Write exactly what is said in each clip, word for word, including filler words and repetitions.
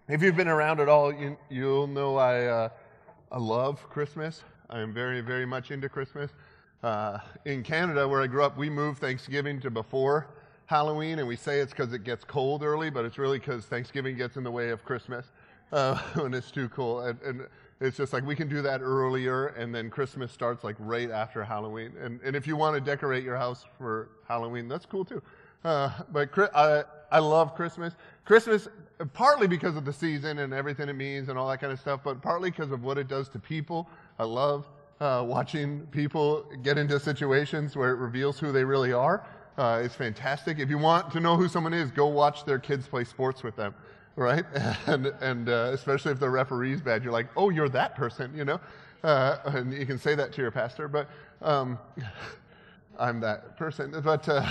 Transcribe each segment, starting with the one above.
If you've been around at all, you, you'll know I uh, I love Christmas. I am very, very much into Christmas. Uh, in Canada, where I grew up, we moved Thanksgiving to before Halloween, and we say it's because it gets cold early, but it's really because Thanksgiving gets in the way of Christmas uh, when it's too cold. And, and it's just like we can do that earlier, and then Christmas starts like right after Halloween. And, and if you want to decorate your house for Halloween, that's cool too. Uh, but I, I love Christmas. Christmas, partly because of the season and everything it means and all that kind of stuff, but partly because of what it does to people. I love uh, watching people get into situations where it reveals who they really are. Uh, it's fantastic. If you want to know who someone is, go watch their kids play sports with them, right? And and uh, especially if the referee's bad, you're like, oh, you're that person, you know? Uh, and you can say that to your pastor, but um, I'm that person. But uh,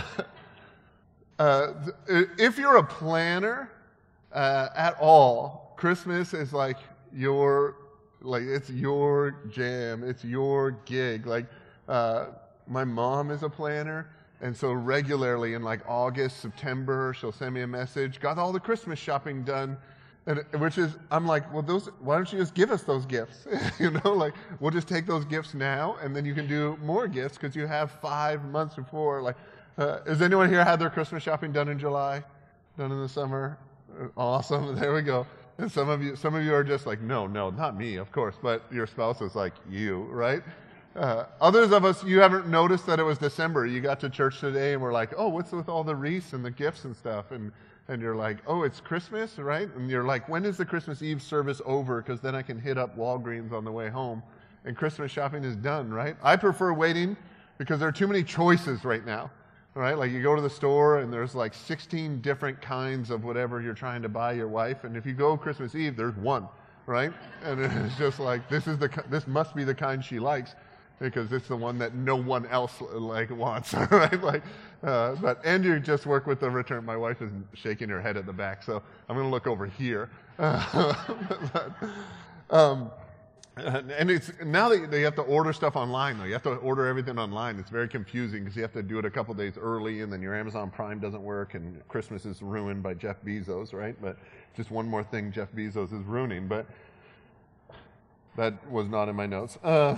uh, if you're a planner uh, at all, Christmas is like your, like it's your jam, it's your gig. Like uh, my mom is a planner. And so regularly in like August, September, she'll send me a message, got all the Christmas shopping done, and which is, I'm like, well, those, why don't you just give us those gifts? You know, like, we'll just take those gifts now, and then you can do more gifts because you have five months before. Like, uh, has anyone here had their Christmas shopping done in July, done in the summer? Awesome, there we go. And some of you, some of you are just like, no, no, not me, of course, but your spouse is like you, right? Uh, others of us, you haven't noticed that it was December. You got to church today and we're like, oh, what's with all the wreaths and the gifts and stuff? And and you're like, oh, it's Christmas, right? And you're like, when is the Christmas Eve service over? Because then I can hit up Walgreens on the way home. And Christmas shopping is done, right? I prefer waiting because there are too many choices right now, right? Like you go to the store and there's like sixteen different kinds of whatever you're trying to buy your wife. And if you go Christmas Eve, there's one, right? And it's just like, this is the this must be the kind she likes, because it's the one that no one else like wants, right? Like, uh, but Andrew just worked with the return. My wife is shaking her head at the back, so I'm going to look over here. Uh, but, um, and it's now that they have to order stuff online, though. You have to order everything online. It's very confusing because you have to do it a couple days early, and then your Amazon Prime doesn't work, and Christmas is ruined by Jeff Bezos, right? But just one more thing Jeff Bezos is ruining. But that was not in my notes. Uh,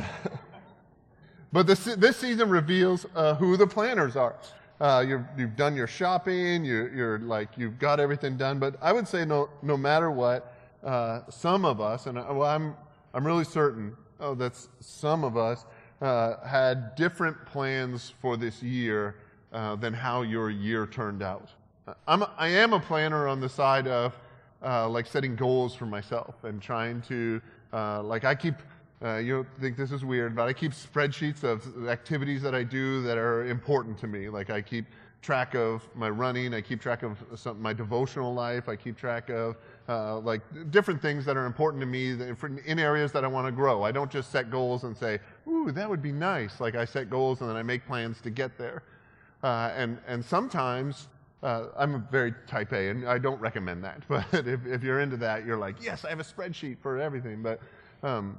But this, this season reveals uh, who the planners are. Uh, you've, you've done your shopping, you're, you're like, you've got everything done. But I would say no, no matter what, uh, some of us, and I, well, I'm, I'm really certain oh, that some of us uh, had different plans for this year uh, than how your year turned out. I'm, I am a planner on the side of uh, like setting goals for myself and trying to, uh, like I keep, Uh, you think this is weird, but I keep spreadsheets of activities that I do that are important to me. Like I keep track of my running, I keep track of some, my devotional life, I keep track of uh, like different things that are important to me that, in areas that I want to grow. I don't just set goals and say, ooh, that would be nice. Like I set goals and then I make plans to get there. Uh, and, and sometimes, uh, I'm a very type A, and I don't recommend that. But if, if you're into that, you're like, yes, I have a spreadsheet for everything. But um,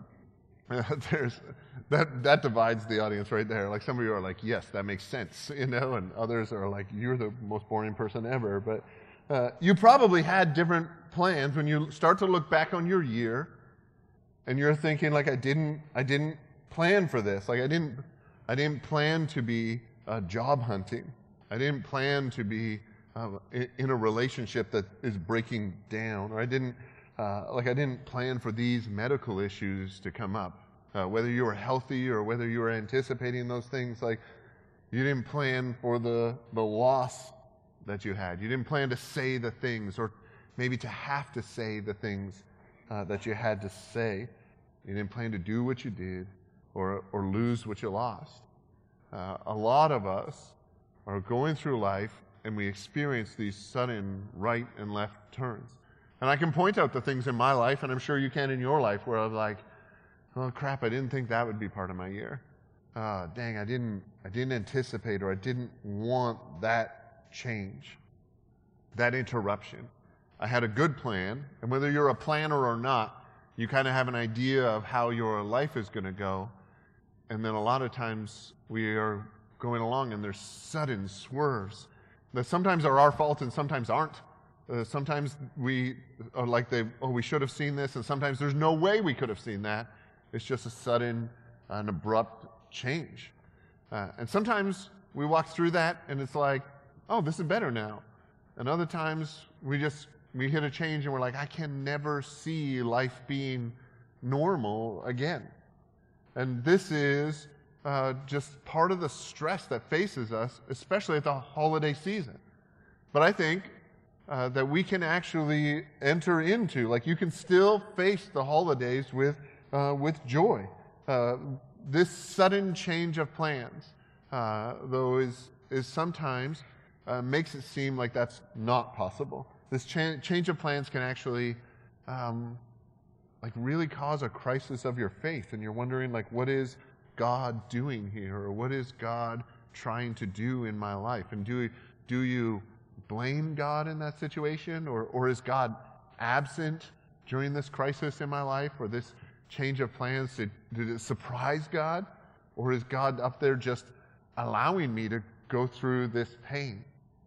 There's that that divides the audience right there. Like some of you are like, yes, that makes sense, you know, and others are like, you're the most boring person ever. But uh, you probably had different plans when you start to look back on your year, and you're thinking like, I didn't I didn't plan for this. Like I didn't I didn't plan to be uh, job hunting. I didn't plan to be uh, in, in a relationship that is breaking down, or I didn't. Uh, like I didn't plan for these medical issues to come up. Uh, whether you were healthy or whether you were anticipating those things, like you didn't plan for the, the loss that you had. You didn't plan to say the things, or maybe to have to say the things uh, that you had to say. You didn't plan to do what you did or, or lose what you lost. Uh, a lot of us are going through life and we experience these sudden right and left turns. And I can point out the things in my life, and I'm sure you can in your life, where I'm like, oh crap, I didn't think that would be part of my year. Uh, dang, I didn't, I didn't anticipate, or I didn't want that change, that interruption. I had a good plan, and whether you're a planner or not, you kind of have an idea of how your life is going to go. And then a lot of times we are going along, and there's sudden swerves that sometimes are our fault and sometimes aren't. Uh, sometimes we are like, they, oh, we should have seen this, and sometimes there's no way we could have seen that. It's just a sudden and abrupt change. Uh, and sometimes we walk through that, and it's like, oh, this is better now. And other times we just, we hit a change, and we're like, I can never see life being normal again. And this is uh, just part of the stress that faces us, especially at the holiday season. But I think Uh, that we can actually enter into. Like, you can still face the holidays with uh, with joy. Uh, this sudden change of plans, uh, though, is is sometimes uh, makes it seem like that's not possible. This cha- change of plans can actually um, like really cause a crisis of your faith, and you're wondering, like, what is God doing here, or what is God trying to do in my life? And do do you blame God in that situation, or or is God absent during this crisis in my life, or this change of plans? Did, did it surprise God, or is God up there just allowing me to go through this pain?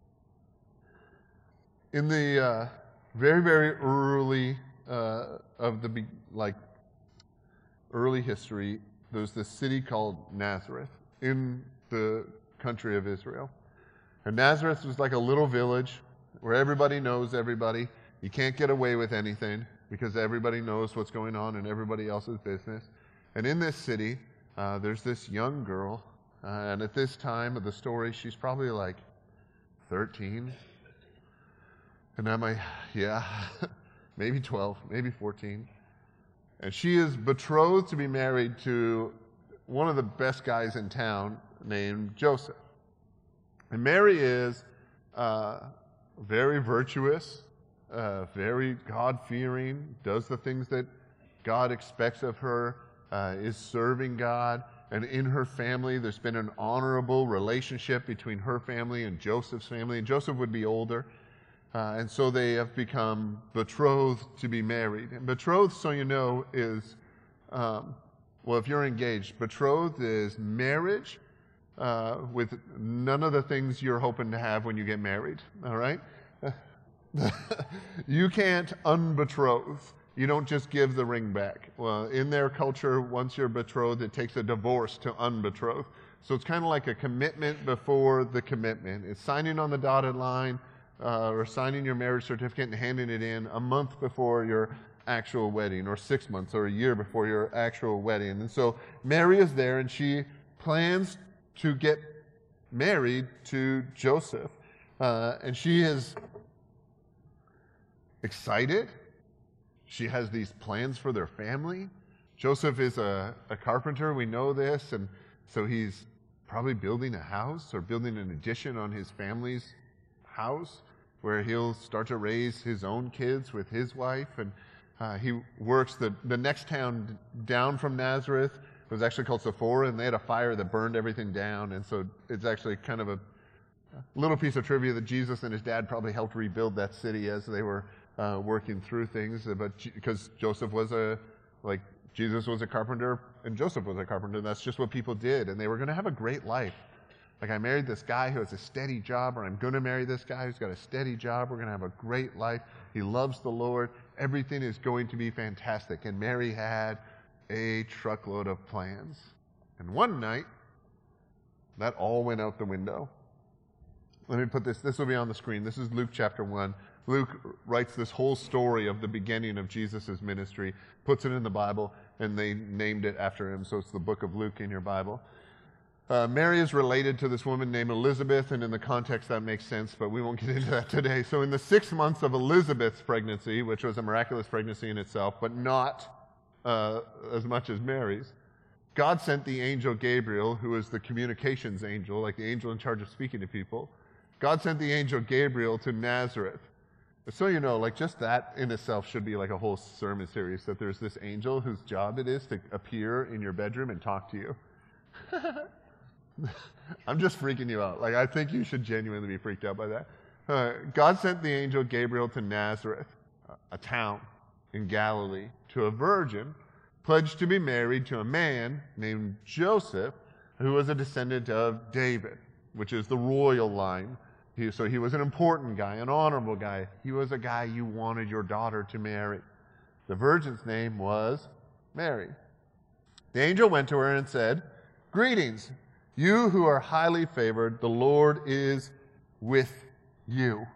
In the uh, very very early uh, of the like early history, there's this city called Nazareth in the country of Israel. And Nazareth was like a little village where everybody knows everybody. You can't get away with anything because everybody knows what's going on in everybody else's business. And in this city, uh, there's this young girl. Uh, and at this time of the story, she's probably like thirteen. And I'm like, yeah, maybe twelve, maybe fourteen. And she is betrothed to be married to one of the best guys in town named Joseph. And Mary is uh, very virtuous, uh, very God-fearing, does the things that God expects of her, uh, is serving God. And in her family, there's been an honorable relationship between her family and Joseph's family. And Joseph would be older. Uh, and so they have become betrothed to be married. And betrothed, so you know, is, um, well, if you're engaged, betrothed is marriage, Uh, with none of the things you're hoping to have when you get married, all right? You can't unbetroth. You don't just give the ring back. Well, in their culture, once you're betrothed, it takes a divorce to unbetroth. So it's kind of like a commitment before the commitment. It's signing on the dotted line uh, or signing your marriage certificate and handing it in a month before your actual wedding, or six months or a year before your actual wedding. And so Mary is there, and she plans to get married to Joseph. Uh, and she is excited. She has these plans for their family. Joseph is a, a carpenter, we know this, and so he's probably building a house or building an addition on his family's house where he'll start to raise his own kids with his wife. And uh, he works the, the next town down from Nazareth. It was actually called Sephora, and they had a fire that burned everything down. And so it's actually kind of a little piece of trivia that Jesus and his dad probably helped rebuild that city as they were uh, working through things. But because Joseph was a, like, Jesus was a carpenter and Joseph was a carpenter. That's just what people did. And they were going to have a great life. Like, I married this guy who has a steady job, or I'm going to marry this guy who's got a steady job. We're going to have a great life. He loves the Lord. Everything is going to be fantastic. And Mary had a truckload of plans. And one night, that all went out the window. Let me put this, this will be on the screen. This is Luke chapter one. Luke writes this whole story of the beginning of Jesus' ministry, puts it in the Bible, and they named it after him, so it's the book of Luke in your Bible. Uh, Mary is related to this woman named Elizabeth, and in the context that makes sense, but we won't get into that today. So in the six months of Elizabeth's pregnancy, which was a miraculous pregnancy in itself, but not uh, as much as Mary's, God sent the angel Gabriel, who is the communications angel, like the angel in charge of speaking to people. God sent the angel Gabriel to Nazareth. So you know, like, just that in itself should be like a whole sermon series, that there's this angel whose job it is to appear in your bedroom and talk to you. I'm just freaking you out. Like, I think you should genuinely be freaked out by that. Uh, God sent the angel Gabriel to Nazareth, a town in Galilee, to a virgin pledged to be married to a man named Joseph, who was a descendant of David, which is the royal line He, so he was an important guy, an honorable guy. He was a guy you wanted your daughter to marry. The virgin's name was Mary. The angel went to her and said, "Greetings, you who are highly favored. The Lord is with you."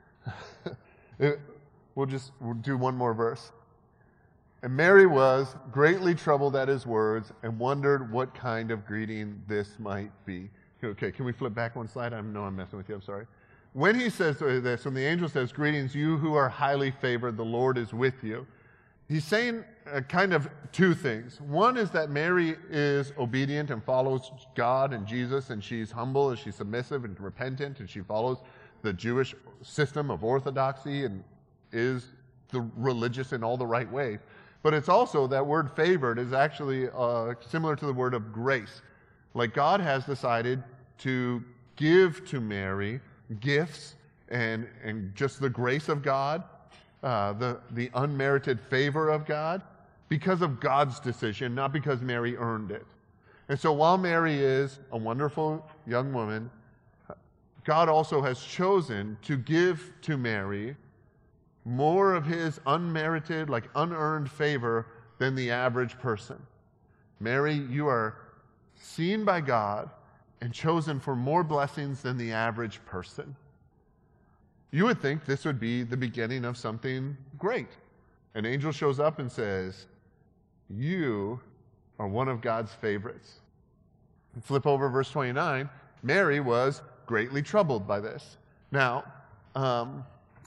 We'll just we'll do one more verse. And Mary was greatly troubled at his words and wondered what kind of greeting this might be. Okay, can we flip back one slide? I know I'm messing with you, I'm sorry. When he says this, when the angel says, "Greetings, you who are highly favored, the Lord is with you," he's saying uh, kind of two things. One is that Mary is obedient and follows God and Jesus, and she's humble and she's submissive and repentant, and she follows the Jewish system of orthodoxy and is the religious in all the right ways. But it's also that word favored is actually uh, similar to the word of grace. Like God has decided to give to Mary gifts and, and just the grace of God, uh, the, the unmerited favor of God, because of God's decision, not because Mary earned it. And so while Mary is a wonderful young woman, God also has chosen to give to Mary more of his unmerited, like unearned favor than the average person. Mary, you are seen by God and chosen for more blessings than the average person. You would think this would be the beginning of something great. An angel shows up and says, "You are one of God's favorites." Flip over verse twenty-nine. Mary was greatly troubled by this. Now, um,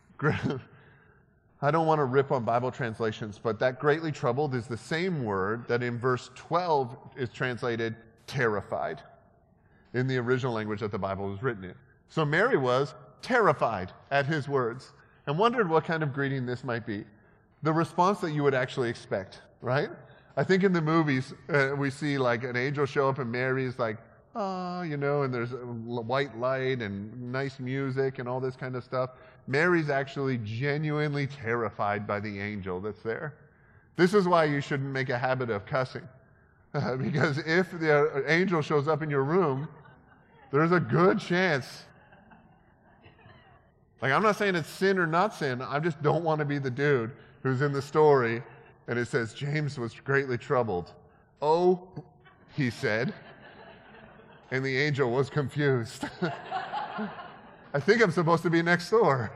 I don't want to rip on Bible translations, but that greatly troubled is the same word that in verse twelve is translated terrified in the original language that the Bible was written in. So Mary was terrified at his words and wondered what kind of greeting this might be. The response that you would actually expect, right? I think in the movies uh, we see like an angel show up and Mary's like, "Oh," you know, and there's a white light and nice music and all this kind of stuff. Mary's actually genuinely terrified by the angel that's there. This is why you shouldn't make a habit of cussing. Uh, because if the angel shows up in your room, there's a good chance. Like, I'm not saying it's sin or not sin. I just don't want to be the dude who's in the story and it says, "James was greatly troubled. Oh," he said. And the angel was confused. I think I'm supposed to be next door.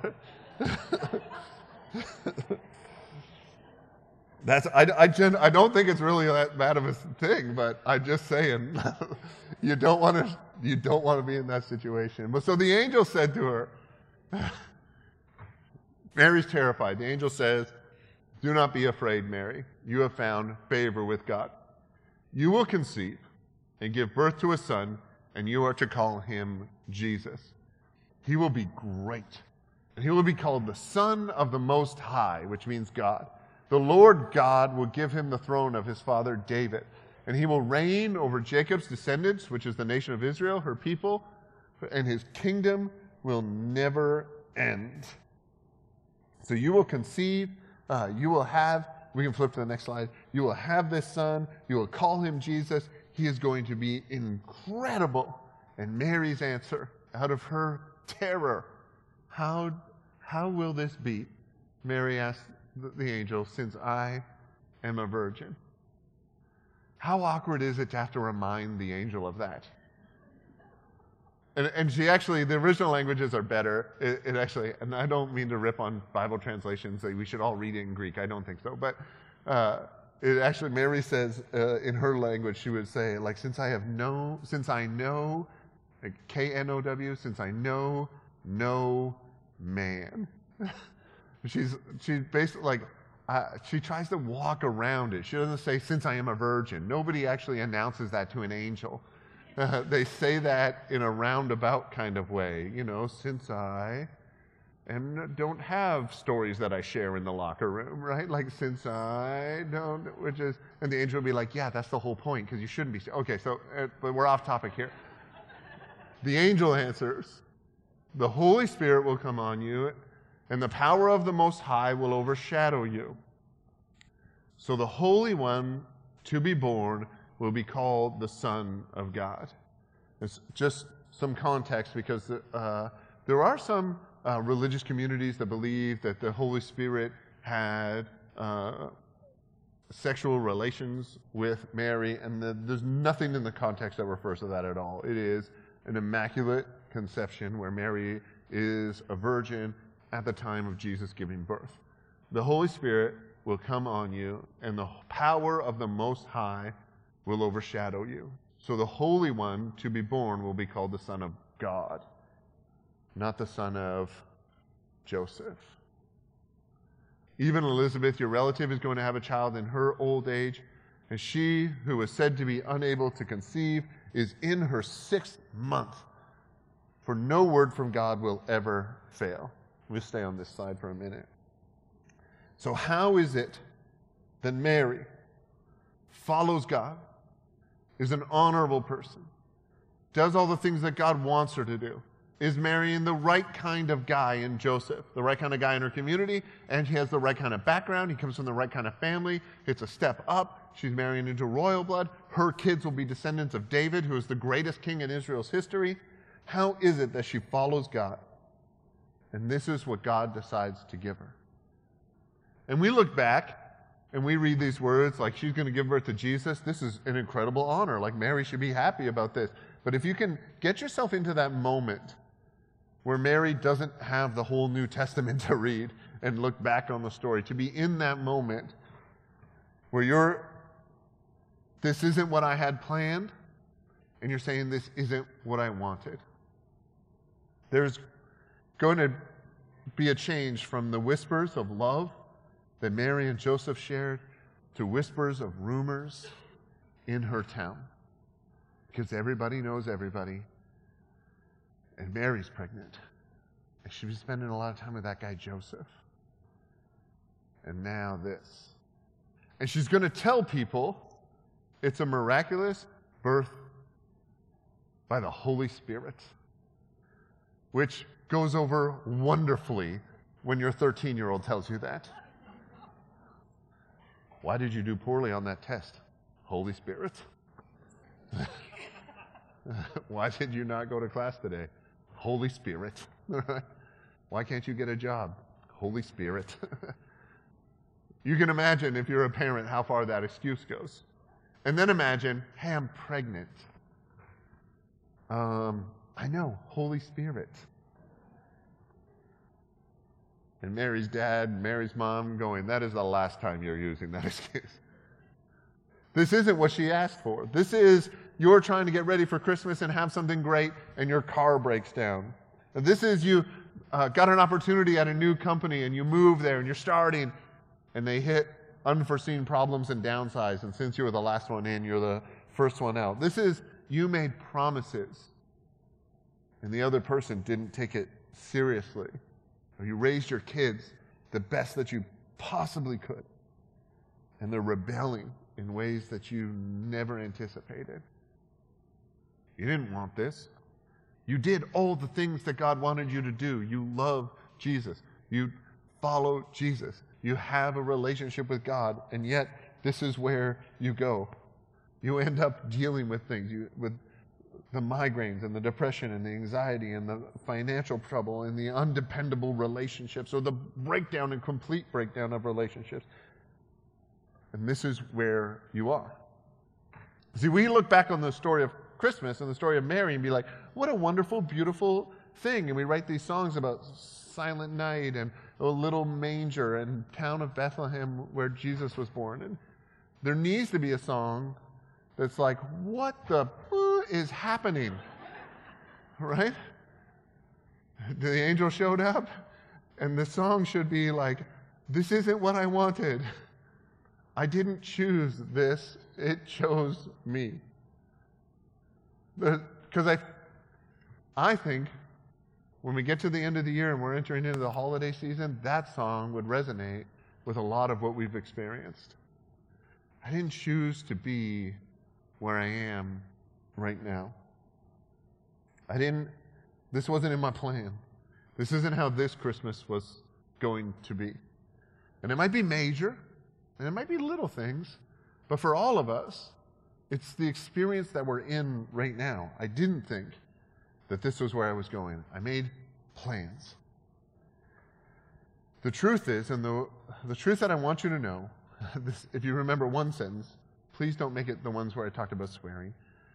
That's I, I, gen, I don't think it's really that bad of a thing, but I'm just saying you don't want to you don't want to be in that situation. But so the angel said to her, Mary's terrified. The angel says, "Do not be afraid, Mary. You have found favor with God. You will conceive and give birth to a son, and you are to call him Jesus. He will be great, and he will be called the Son of the Most High," which means God. "The Lord God will give him the throne of his father David, and he will reign over Jacob's descendants," which is the nation of Israel, her people, "and his kingdom will never end." So you will conceive, uh, you will have, we can flip to the next slide, you will have this son, you will call him Jesus. He is going to be incredible. And Mary's answer, out of her terror, how, how will this be? Mary asked the angel, "Since I am a virgin." How awkward is it to have to remind the angel of that? And, and she actually, the original languages are better. It, it actually, and I don't mean to rip on Bible translations, that we should all read it in Greek. I don't think so. But uh, it actually, Mary says uh, in her language, she would say, like, since I have no, since I know, like K N O W, since I know no man. She's she basically like uh, she tries to walk around it. She doesn't say, "Since I am a virgin." Nobody actually announces that to an angel. Uh, they say that in a roundabout kind of way, you know, since I am, don't have stories that I share in the locker room, right? Like, since I don't, which is, and the angel will be like, "Yeah, that's the whole point, because you shouldn't be." Okay, so, uh, but we're off topic here. The angel answers, "The Holy Spirit will come on you, and the power of the Most High will overshadow you. So the Holy One to be born will be called the Son of God." It's just some context, because uh, There are some uh, religious communities that believe that the Holy Spirit had uh, sexual relations with Mary, and the, there's nothing in the context that refers to that at all. It is an immaculate conception where Mary is a virgin at the time of Jesus giving birth. The Holy Spirit will come on you, and the power of the Most High will overshadow you. So the Holy One to be born will be called the Son of God, not the son of Joseph. Even Elizabeth, your relative, is going to have a child in her old age, and she who was said to be unable to conceive is in her sixth month, for no word from God will ever fail. We'll stay on this slide for a minute. So how is it that Mary follows God, is an honorable person, does all the things that God wants her to do, is marrying the right kind of guy in Joseph, the right kind of guy in her community, and she has the right kind of background. He comes from the right kind of family. It's a step up. She's marrying into royal blood. Her kids will be descendants of David, who is the greatest king in Israel's history. How is it that she follows God? And this is what God decides to give her. And we look back and we read these words like she's going to give birth to Jesus. This is an incredible honor. Like Mary should be happy about this. But if you can get yourself into that moment where Mary doesn't have the whole New Testament to read and look back on the story, to be in that moment where you're, this isn't what I had planned, and you're saying this isn't what I wanted. There's going to be a change from the whispers of love that Mary and Joseph shared to whispers of rumors in her town. Because everybody knows everybody. And Mary's pregnant. And she's been spending a lot of time with that guy Joseph. And now this. And she's going to tell people it's a miraculous birth by the Holy Spirit, which goes over wonderfully when your thirteen-year-old tells you that. Why did you do poorly on that test? Holy Spirit. Why did you not go to class today? Holy Spirit. Why can't you get a job? Holy Spirit. You can imagine, if you're a parent, how far that excuse goes. And then imagine, hey, I'm pregnant. Um, I know, Holy Spirit. And Mary's dad, Mary's mom going, that is the last time you're using that excuse. This isn't what she asked for. This is, you're trying to get ready for Christmas and have something great, and your car breaks down. This is, you uh, got an opportunity at a new company, and you move there, and you're starting, and they hit unforeseen problems and downsides, and since you were the last one in, you're the first one out. This is, you made promises, and the other person didn't take it seriously. Or you raised your kids the best that you possibly could, and they're rebelling in ways that you never anticipated. You didn't want this. You did all the things that God wanted you to do. You love Jesus. You follow Jesus. You have a relationship with God, and yet this is where you go. You end up dealing with things, you, with the migraines and the depression and the anxiety and the financial trouble and the undependable relationships, or the breakdown and complete breakdown of relationships. And this is where you are. See, we look back on the story of Christmas and the story of Mary and be like, what a wonderful, beautiful thing. And we write these songs about Silent Night and a little manger and town of Bethlehem where Jesus was born. And there needs to be a song that's like, what the is happening? Right? The angel showed up, and the song should be like, this isn't what I wanted. I didn't choose this, it chose me. Because I, I think when we get to the end of the year and we're entering into the holiday season, that song would resonate with a lot of what we've experienced. I didn't choose to be where I am right now. I didn't, this wasn't in my plan. This isn't how this Christmas was going to be. And it might be major, and it might be little things, but for all of us, it's the experience that we're in right now. I didn't think that this was where I was going. I made plans. The truth is, and the, the truth that I want you to know, this, if you remember one sentence, please don't make it the ones where I talked about swearing.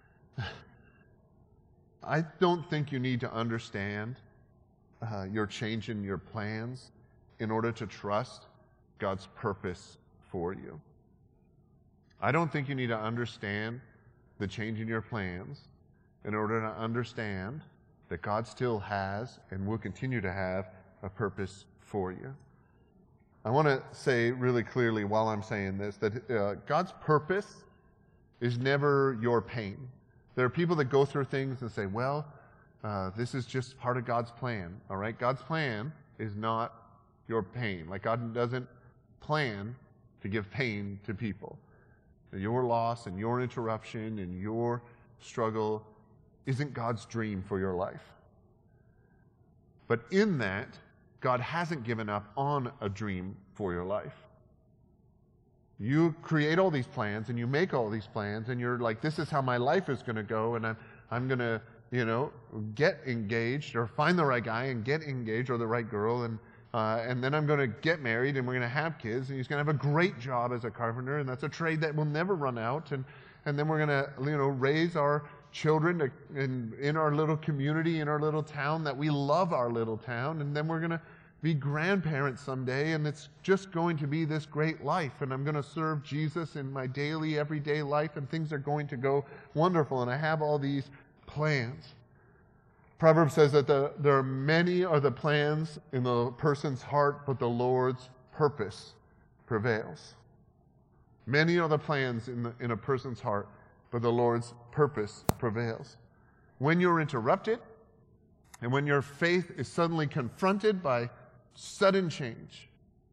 I don't think you need to understand uh, your change in your plans in order to trust God's purpose for you. I don't think you need to understand the change in your plans in order to understand that God still has and will continue to have a purpose for you. I want to say really clearly while I'm saying this that uh, God's purpose is never your pain. There are people that go through things and say, well, uh, this is just part of God's plan, all right? God's plan is not your pain. Like, God doesn't plan to give pain to people. Your loss and your interruption and your struggle isn't God's dream for your life. But in that, God hasn't given up on a dream for your life. You create all these plans and you make all these plans and you're like, this is how my life is going to go, and I'm I'm going to, you know, get engaged or find the right guy and get engaged, or the right girl, and uh, and then I'm going to get married and we're going to have kids, and he's going to have a great job as a carpenter, and that's a trade that will never run out, and and then we're going to, you know, raise our children to, in, in our little community, in our little town, that we love our little town, and then we're going to be grandparents someday, and it's just going to be this great life, and I'm going to serve Jesus in my daily, everyday life, and things are going to go wonderful, and I have all these plans. Proverbs says that the, there are many are the plans in the person's heart, but the Lord's purpose prevails. Many are the plans in, the, in a person's heart, but the Lord's purpose prevails. When you're interrupted, and when your faith is suddenly confronted by sudden change,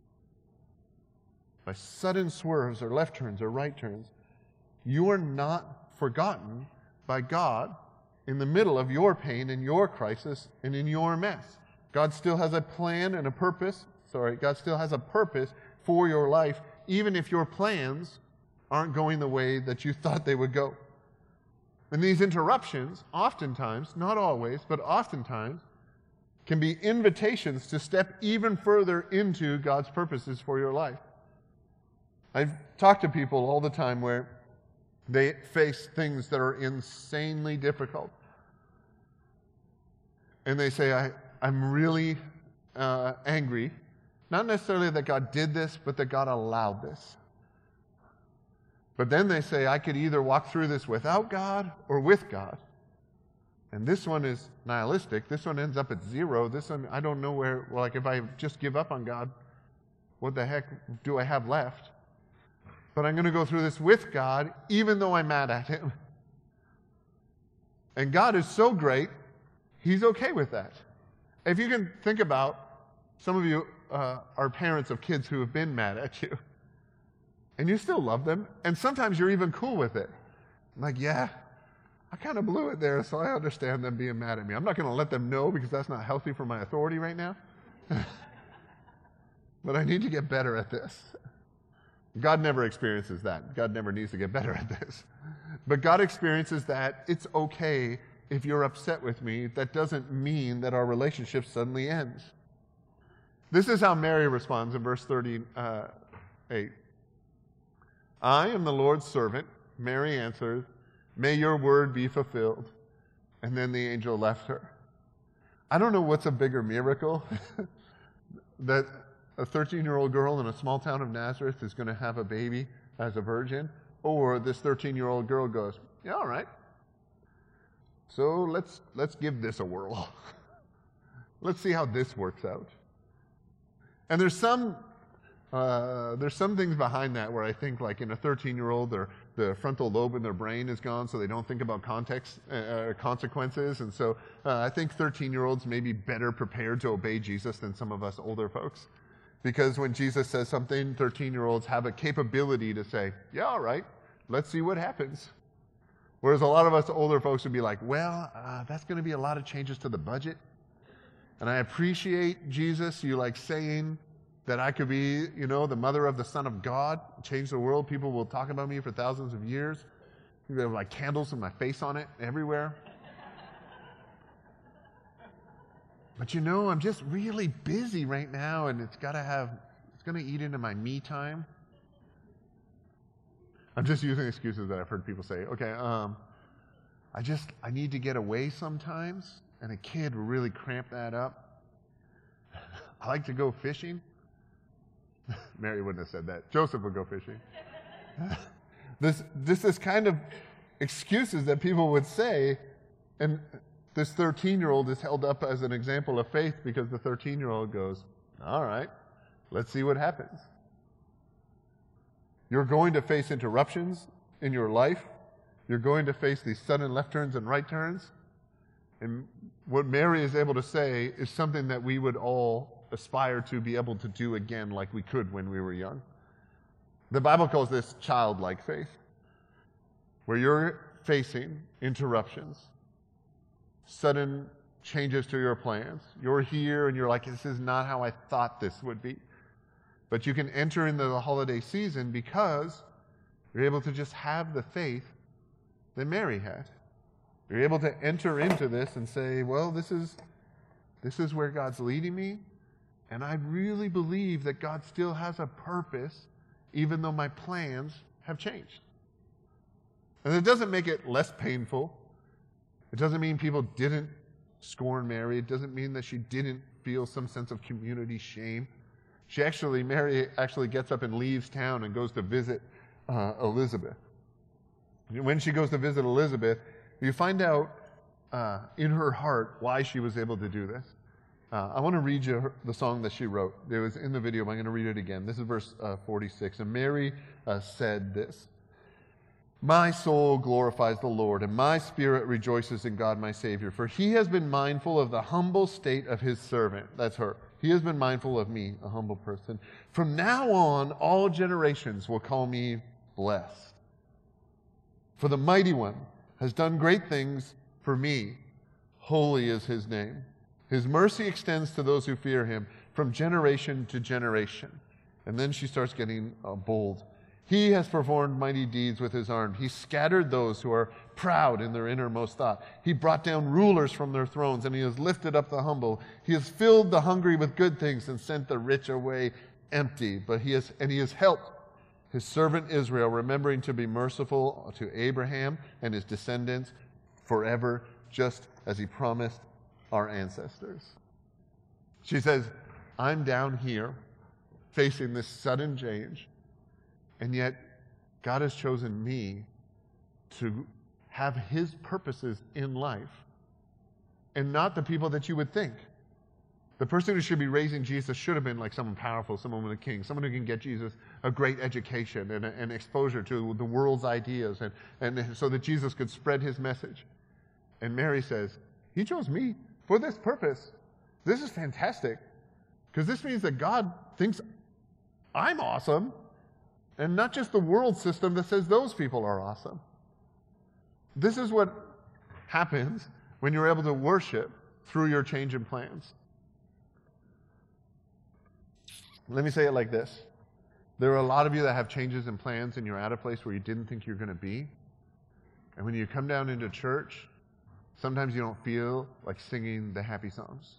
by sudden swerves or left turns or right turns, you are not forgotten by God in the middle of your pain and your crisis and in your mess. God still has a plan and a purpose. Sorry, God still has a purpose for your life, even if your plans aren't going the way that you thought they would go. And these interruptions, oftentimes, not always, but oftentimes, can be invitations to step even further into God's purposes for your life. I've talked to people all the time where they face things that are insanely difficult. And they say, I, I'm really uh, angry, not necessarily that God did this, but that God allowed this. But then they say, I could either walk through this without God or with God. And this one is nihilistic. This one ends up at zero. This one, I don't know where, well, like if I just give up on God, what the heck do I have left? But I'm going to go through this with God, even though I'm mad at Him. And God is so great, He's okay with that. If you can think about, some of you uh, are parents of kids who have been mad at you. And you still love them, and sometimes you're even cool with it. Like, yeah, I kind of blew it there, so I understand them being mad at me. I'm not going to let them know because that's not healthy for my authority right now. But I need to get better at this. God never experiences that. God never needs to get better at this. But God experiences that it's okay if you're upset with me. That doesn't mean that our relationship suddenly ends. This is how Mary responds in verse thirty-eight. I am the Lord's servant. Mary answered, may your word be fulfilled. And then the angel left her. I don't know what's a bigger miracle, that a thirteen-year-old girl in a small town of Nazareth is going to have a baby as a virgin, or this thirteen-year-old girl goes, yeah, all right. So let's let's give this a whirl. Let's see how this works out. And there's some Uh, there's some things behind that where I think, like in a thirteen-year-old, their the frontal lobe in their brain is gone, so they don't think about context, uh, consequences. And so uh, I think thirteen-year-olds may be better prepared to obey Jesus than some of us older folks. Because when Jesus says something, thirteen-year-olds have a capability to say, yeah, all right, let's see what happens. Whereas a lot of us older folks would be like, well, uh, that's going to be a lot of changes to the budget. And I appreciate, Jesus, you like saying that I could be, you know, the mother of the Son of God, change the world. People will talk about me for thousands of years. They have like candles with my face on it everywhere. But you know, I'm just really busy right now, and it's got to have, it's going to eat into my me time. I'm just using excuses that I've heard people say. Okay, um, I just, I need to get away sometimes, and a kid will really cramp that up. I like to go fishing. Mary wouldn't have said that. Joseph would go fishing. this, this, this kind of excuses that people would say, and this thirteen-year-old is held up as an example of faith because the thirteen-year-old goes, all right, let's see what happens. You're going to face interruptions in your life. You're going to face these sudden left turns and right turns. And what Mary is able to say is something that we would all aspire to be able to do again like we could when we were young. The Bible calls this childlike faith, where you're facing interruptions, sudden changes to your plans. You're here and you're like, this is not how I thought this would be. But you can enter into the holiday season because you're able to just have the faith that Mary had. You're able to enter into this and say, well, this is, this is where God's leading me, and I really believe that God still has a purpose, even though my plans have changed. And it doesn't make it less painful. It doesn't mean people didn't scorn Mary. It doesn't mean that she didn't feel some sense of community shame. She actually, Mary actually gets up and leaves town and goes to visit uh, Elizabeth. When she goes to visit Elizabeth, you find out uh, in her heart why she was able to do this. Uh, I want to read you her, the song that she wrote. It was in the video, but I'm going to read it again. This is verse uh, forty-six. And Mary uh, said this, "My soul glorifies the Lord, and my spirit rejoices in God my Savior, for he has been mindful of the humble state of his servant." That's her. He has been mindful of me, a humble person. "From now on, all generations will call me blessed. For the Mighty One has done great things for me. Holy is his name. His mercy extends to those who fear him from generation to generation." And then she starts getting uh, bold. "He has performed mighty deeds with his arm. He scattered those who are proud in their innermost thought. He brought down rulers from their thrones, and he has lifted up the humble. He has filled the hungry with good things and sent the rich away empty. But he has, and he has helped his servant Israel, remembering to be merciful to Abraham and his descendants forever, just as he promised our ancestors." She says, I'm down here facing this sudden change, and yet God has chosen me to have his purposes in life, and not the people that you would think. The person who should be raising Jesus should have been like someone powerful, someone with a king, someone who can get Jesus a great education and, a, and exposure to the world's ideas, and, and so that Jesus could spread his message. And Mary says, he chose me for this purpose. This is fantastic, because this means that God thinks I'm awesome, and not just the world system that says those people are awesome. This is what happens when you're able to worship through your change in plans. Let me say it like this. There are a lot of you that have changes in plans, and you're at a place where you didn't think you're going to be. And when you come down into church, sometimes you don't feel like singing the happy songs.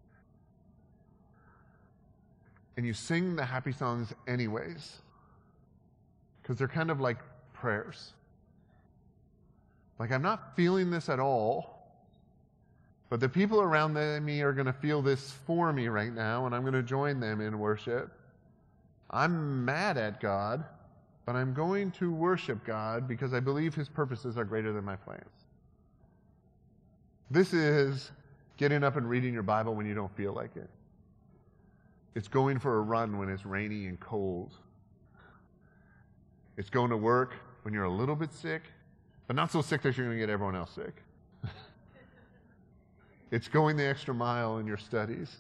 And you sing the happy songs anyways, because they're kind of like prayers. Like, I'm not feeling this at all, but the people around me are going to feel this for me right now, and I'm going to join them in worship. I'm mad at God, but I'm going to worship God because I believe his purposes are greater than my plans. This is getting up and reading your Bible when you don't feel like it. It's going for a run when it's rainy and cold. It's going to work when you're a little bit sick, but not so sick that you're going to get everyone else sick. It's going the extra mile in your studies.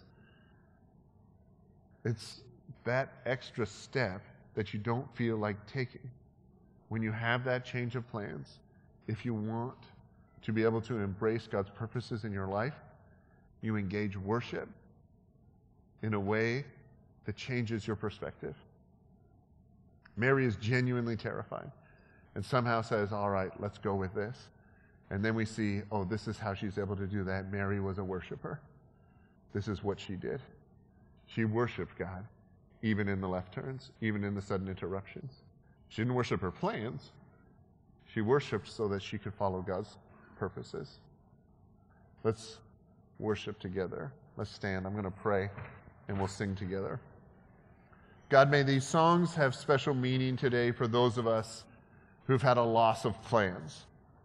It's that extra step that you don't feel like taking. When you have that change of plans, if you want to be able to embrace God's purposes in your life, you engage worship in a way that changes your perspective. Mary is genuinely terrified and somehow says, all right, let's go with this. And then we see, oh, this is how she's able to do that. Mary was a worshiper. this is what she did. She worshiped God, even in the left turns, even in the sudden interruptions. She didn't worship her plans. She worshiped so that she could follow God's purposes. Let's worship together. Let's stand. I'm going to pray, and we'll sing together. God, may these songs have special meaning today for those of us who've had a loss of plans.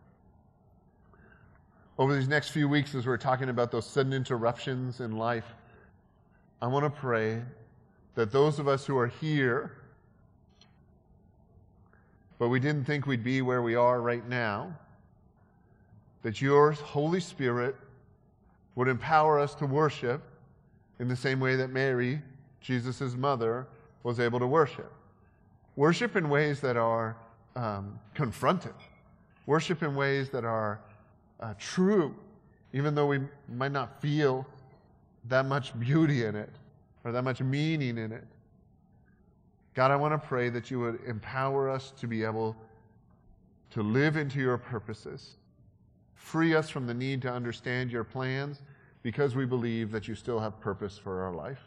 Over these next few weeks, as we're talking about those sudden interruptions in life, I want to pray that those of us who are here, but we didn't think we'd be where we are right now, that your Holy Spirit would empower us to worship in the same way that Mary, Jesus' mother, was able to worship. Worship in ways that are um, confrontive. Worship in ways that are uh, true, even though we might not feel that much beauty in it or that much meaning in it. God, I want to pray that you would empower us to be able to live into your purposes. Free us from the need to understand your plans because we believe that you still have purpose for our life.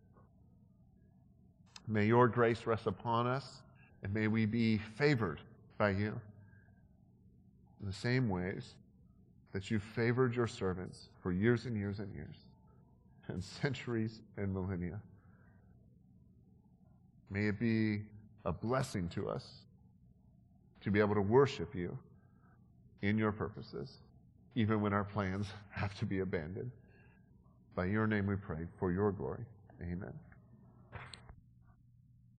May your grace rest upon us, and may we be favored by you in the same ways that you favored your servants for years and years and years, and centuries and millennia. May it be a blessing to us to be able to worship you in your purposes, even when our plans have to be abandoned. By your name we pray, for your glory. Amen.